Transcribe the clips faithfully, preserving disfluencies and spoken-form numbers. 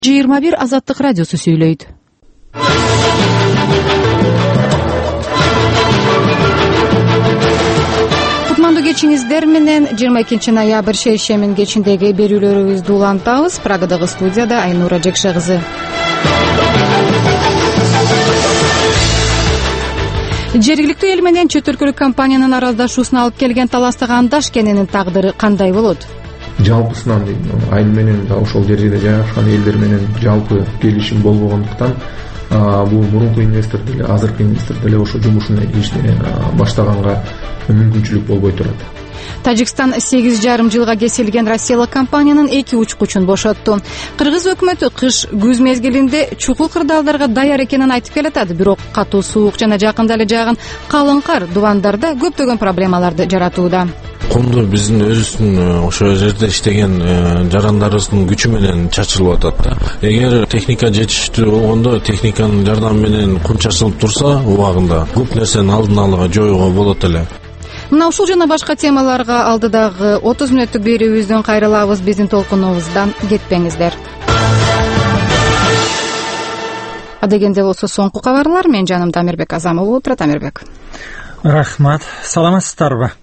жыйырма бир Азаттык радиосу сүйлөйт. Кутмандуу кечиңиздер менен жыйырма экинчи ноябрь шейшембинин кечиндеги берүүлөрүбүздү улантабыз. Прагадагы студияда Айнура Жекше кызы. Жергиликтүү эл менен чөт өлкөлүк компаниянын аралдашуусуна алып келген таластык андаш кененин тагдыры кандай болот? Жалпысынан дейм, айыл менен да ошол жерде жайгашкан элдер менен жалпы келишим болбогондуктан бул мурунку инвестор деле азыркы инвестор деле ошо жумушун ишине баштаганга мүмкүнчүлүк болбой турат. Тажикстан сегиз жарым жылга кесилген Россиялык компаниянын эки учкучун бошотту. Кыргыз өкмөтү кыш күз мезгилинде чукул кырдаалдарга даяр экенин айтып келатат, бирок катуу суук жана жакында эле жааган калың кар дубандарда көптөгөн проблемаларды жаратууда. Кумду биздин өзүбүздүн ошо жерде иштеген жарандарыбыздын күчү менен чачылып атат да. Эгер техника жетиштүү болгондо, техниканын жардамы менен кум чачылып турса, убагында көп нерсени алдын ала жоюуга болот эле. Мына ушул жана башка темаларга алдыдагы отуз мүнөттүк берүүбүздөн кайрылабыз. Биздин толкунубуздан кетпеңиздер. Адегенде болсо соңку кабарлар. Мен жанымда Амирбек Азамов отурат. Амирбек. Рахмат. Саламатсыздарбы?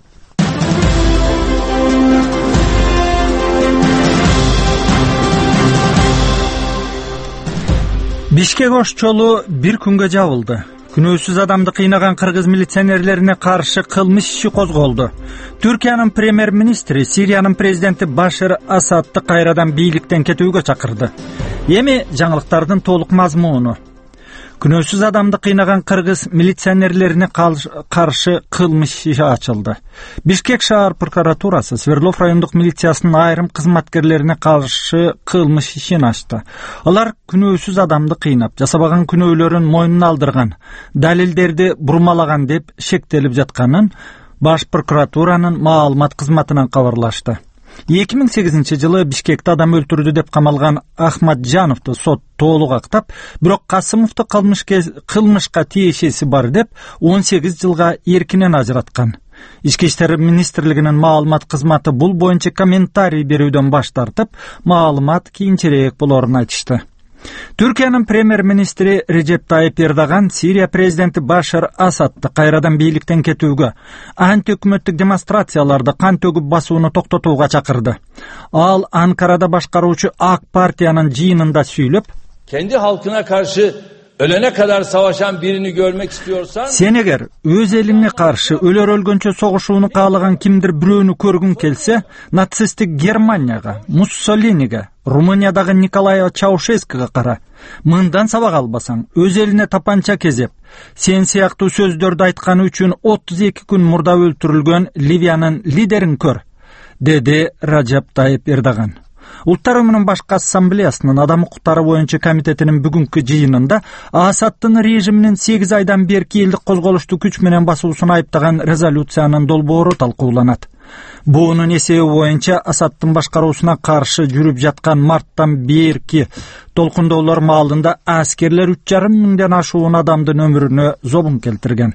Бишкек ош жолу бир күнгө жабылды. Күнөөсүз адамды кыйнаган кыргыз милиционерлерине каршы кылмыш иши козголду. Түркиянын премьер-министри Сириянын президенти Башар Асадты кайрадан бийликтен кетүүгө чакырды. Эми жаңылыктардын толук мазмуну. Күнөөсүз адамды кыйнаган кыргыз милиционерлерине каршы кылмыш иши ачылды. Бишкек шаар прокуратурасы Свердлов райондук милициясынын айрым кызматкерлерине каршы кылмыш ишин ачты. Алар күнөөсүз адамды кыйнап, жасабаган күнөөлөрүн мойнуна алдырган, далилдерди бурмалаган деп шектелип жатканын Баш прокуратуранын маалымат кызматынан кабарлашты. эки миң сегизинчи жылы Бишкекте адам өлтүрдү деп камалган Ахматжановду сот толук актап, бирок Касымовду кылмышка тиешеси бар деп он сегиз жылга эркинен ажыраткан. Ички иштер министрлигинин маалымат кызматы бул боюнча комментарий берүүдөн баш тартып, маалымат кийинчерээк болорун айтышты. Түркиянын премьер-министри Режеп Тайып Эрдоган Сирия президенти Башар Асадты кайрадан бийликтен кетүүгө, антиөкмөттүк демонстрацияларды кан төгүп басууну токтотууга чакырды. Ал Анкарада башкаруучу ак партиянын жыйынында сүйлөп, kendi halkına karşı ölene kadar savaşan birini görmek istiyorsan, sen эгер өз элиңе каршы өлөр өлгөнчө согушууну каалаган кимдир бирөөнү көргүң келсе, нацисттик Германияга, Муссолиниге, Румыниядагы Николай Чаушескага кара. Мындан сабак албасаң, өз элине тапанча кезеп, сен сыяктуу сөздөрдү айтканы үчүн отуз эки күн мурда өлтүрүлгөн Ливиянын лидерин көр, деди Режеп Тайып Эрдоган. Улуттар уюмунун башкы ассамблеясынын адам укуктары боюнча комитетинин бүгүнкү жыйынында Асадтын режиминин сегиз айдан берки элдик козголушту күч менен басуусун айыптаган резолюциянын долбоору талкууланат. Буунун эсеби боюнча Асадтын башкаруусуна каршы жүрүп жаткан марттан берки толкундоолор маалында аскерлер үч жарым миңден ашуун адамдын өмүрүнө зобун келтирген.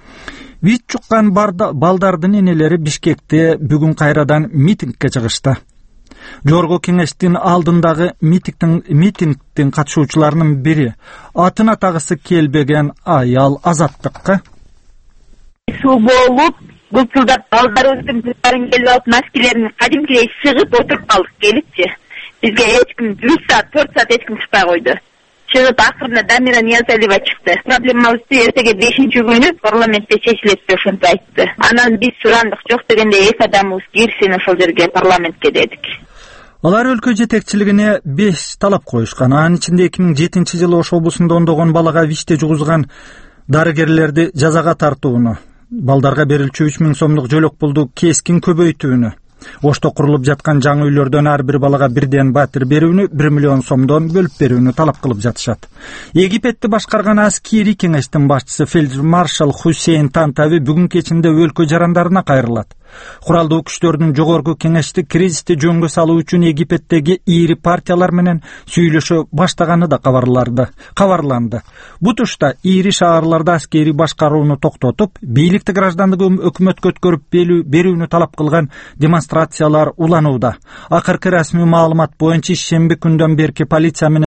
Вич чуккан балдардын энелери Бишкекте бүгүн кайрадан митингге чыгышты. Жогорку кеңештин алдындагы митингдин митингдин катышуучуларынын бири атын атагысы келбеген аял Азаттыкка суу болуп, гүлчүлдап балдарыбыздын кыздарын келип алып, маскелерин кадимкидей сыгып отуруп калдык келипчи. Бизге эч ким үч саат, төрт саат эч ким чыкпай койду. Чыгып акырында Дамира Ниязалиева чыкты. Проблемабызды эртеге бешинчи күнү парламентте чечилет деп ошентип айтты. Анан биз сурандык, жок дегенде эки адамыбыз кирсин ошол жерге парламентке дедик. Алар өлкө жетекчилигине беш талап коюшкан. Анын ичинде эки миң жетинчи жылы Ош облусунда ондогон балага виште жугузган дарыгерлерди жазага тартууну, балдарга берилчү үч миң сомдук жөлөк пулду кескин көбөйтүүнү, Ошто курулуп жаткан жаңы үйлөрдөн ар бир балага бирден батир берүүнү, бир миллион сомдон бөлүп берүүнү талап кылып жатышат. Египетти башкарган аскери кеңештин башчысы фельдмаршал Хусейн Тантави бүгүн кечинде өлкө жарандарына кайрылат. Куралдуу күчтөрдүн жогорку кеңешти кризисти жөнгө салуу үчүн Египеттеги ири партиялар менен сүйлөшө баштаганы да кабарларды. Кабарланды. Бу тушта ири шаарларда аскери башкарууну токтотуп, бийликти граждандык өкмөткө өткөрүп берүүнү талап кылган демонстрациялар уланууда. Акыркы расмий маалымат боюнча шемби күндөн берки полиция менен